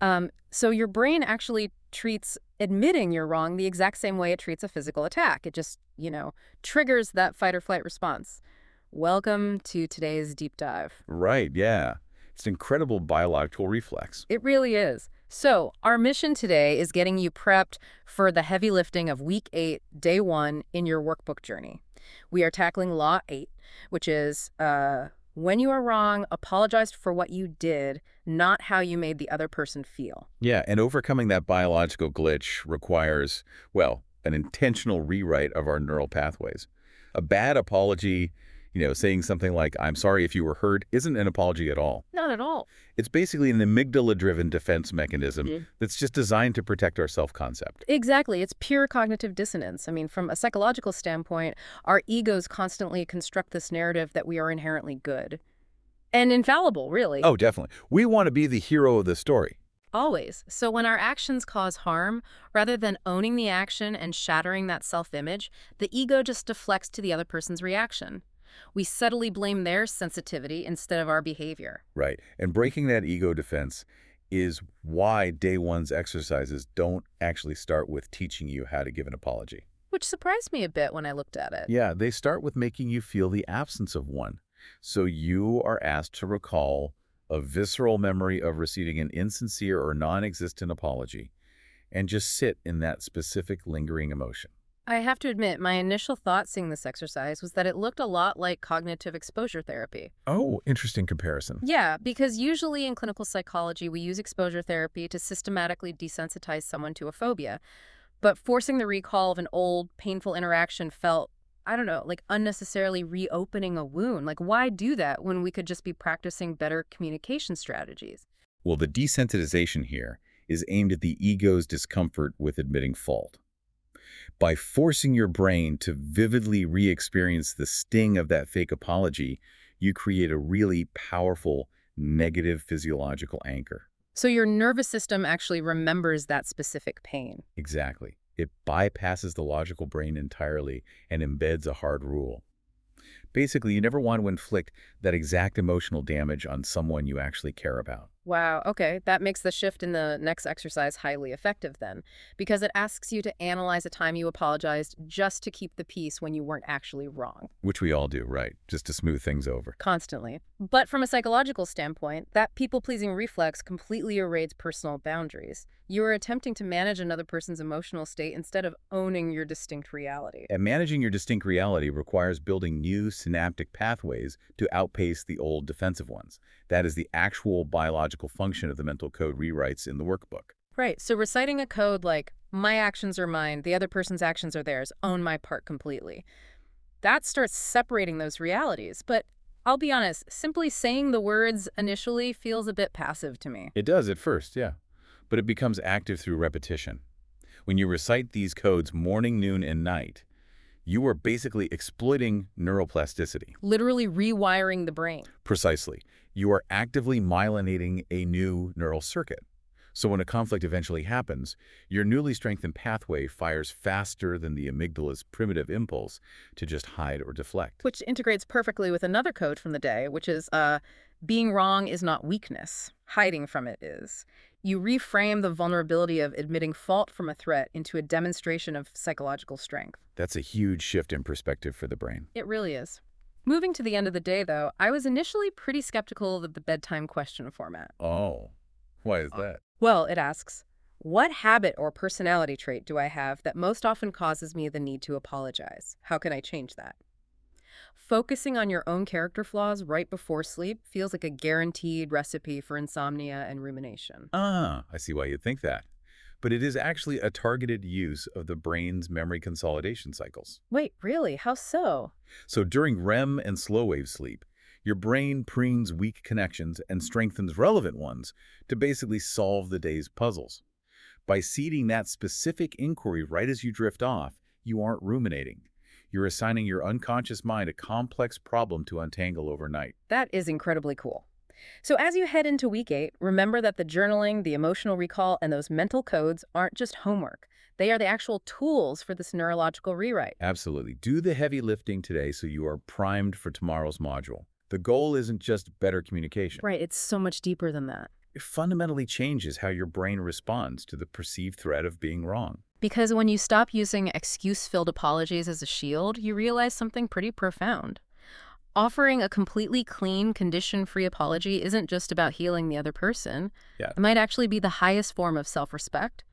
So your brain actually treats admitting you're wrong the exact same way it treats a physical attack. It just, triggers that fight or flight response. Welcome to today's deep dive. Right, yeah. It's an incredible biological reflex. It really is. So, our mission today is getting you prepped for the heavy lifting of week 8, day 1 in your workbook journey. We are tackling Law 8, which is when you are wrong, apologize for what you did, not how you made the other person feel. Yeah, and overcoming that biological glitch requires, well, an intentional rewrite of our neural pathways. A bad apology, saying something like, I'm sorry if you were hurt, isn't an apology at all. Not at all. It's basically an amygdala-driven defense mechanism Mhm. that's just designed to protect our self-concept. Exactly. It's pure cognitive dissonance. I mean, from a psychological standpoint, our egos constantly construct this narrative that we are inherently good and infallible, really. Oh, definitely. We want to be the hero of the story. Always. So when our actions cause harm, rather than owning the action and shattering that self-image, the ego just deflects to the other person's reaction. We subtly blame their sensitivity instead of our behavior. Right. And breaking that ego defense is why day one's exercises don't actually start with teaching you how to give an apology. Which surprised me a bit when I looked at it. Yeah, they start with making you feel the absence of one. So you are asked to recall a visceral memory of receiving an insincere or non-existent apology and just sit in that specific lingering emotion. I have to admit, my initial thought seeing this exercise was that it looked a lot like cognitive exposure therapy. Oh, interesting comparison. Yeah, because usually in clinical psychology, we use exposure therapy to systematically desensitize someone to a phobia. But forcing the recall of an old, painful interaction felt, I don't know, like unnecessarily reopening a wound. Like, why do that when we could just be practicing better communication strategies? Well, the desensitization here is aimed at the ego's discomfort with admitting fault. By forcing your brain to vividly re-experience the sting of that fake apology, you create a really powerful negative physiological anchor. So your nervous system actually remembers that specific pain. Exactly. It bypasses the logical brain entirely and embeds a hard rule. Basically, you never want to inflict that exact emotional damage on someone you actually care about. Wow, okay. That makes the shift in the next exercise highly effective then, because it asks you to analyze a time you apologized just to keep the peace when you weren't actually wrong. Which we all do, right? Just to smooth things over. Constantly. But from a psychological standpoint, that people-pleasing reflex completely erodes personal boundaries. You are attempting to manage another person's emotional state instead of owning your distinct reality. And managing your distinct reality requires building new synaptic pathways to outpace the old defensive ones. That is the actual biological function of the mental code rewrites in the workbook. Right, so reciting a code like, my actions are mine, the other person's actions are theirs, own my part completely. That starts separating those realities. But I'll be honest, simply saying the words initially feels a bit passive to me. It does at first, yeah. But it becomes active through repetition. When you recite these codes morning, noon, and night, you are basically exploiting neuroplasticity. Literally rewiring the brain. Precisely. You are actively myelinating a new neural circuit. So when a conflict eventually happens, your newly strengthened pathway fires faster than the amygdala's primitive impulse to just hide or deflect. Which integrates perfectly with another code from the day, which is being wrong is not weakness. Hiding from it is. You reframe the vulnerability of admitting fault from a threat into a demonstration of psychological strength. That's a huge shift in perspective for the brain. It really is. Moving to the end of the day, though, I was initially pretty skeptical of the bedtime question format. Oh, why is that? Well, it asks, what habit or personality trait do I have that most often causes me the need to apologize? How can I change that? Focusing on your own character flaws right before sleep feels like a guaranteed recipe for insomnia and rumination. Ah, I see why you'd think that. But it is actually a targeted use of the brain's memory consolidation cycles. Wait, really? How so? So during REM and slow-wave sleep, your brain prunes weak connections and strengthens relevant ones to basically solve the day's puzzles. By seeding that specific inquiry right as you drift off, you aren't ruminating. You're assigning your unconscious mind a complex problem to untangle overnight. That is incredibly cool. So as you head into week 8, remember that the journaling, the emotional recall, and those mental codes aren't just homework. They are the actual tools for this neurological rewrite. Absolutely. Do the heavy lifting today so you are primed for tomorrow's module. The goal isn't just better communication. Right, it's so much deeper than that. It fundamentally changes how your brain responds to the perceived threat of being wrong. Because when you stop using excuse-filled apologies as a shield, you realize something pretty profound. Offering a completely clean, condition-free apology isn't just about healing the other person. Yeah. It might actually be the highest form of self-respect.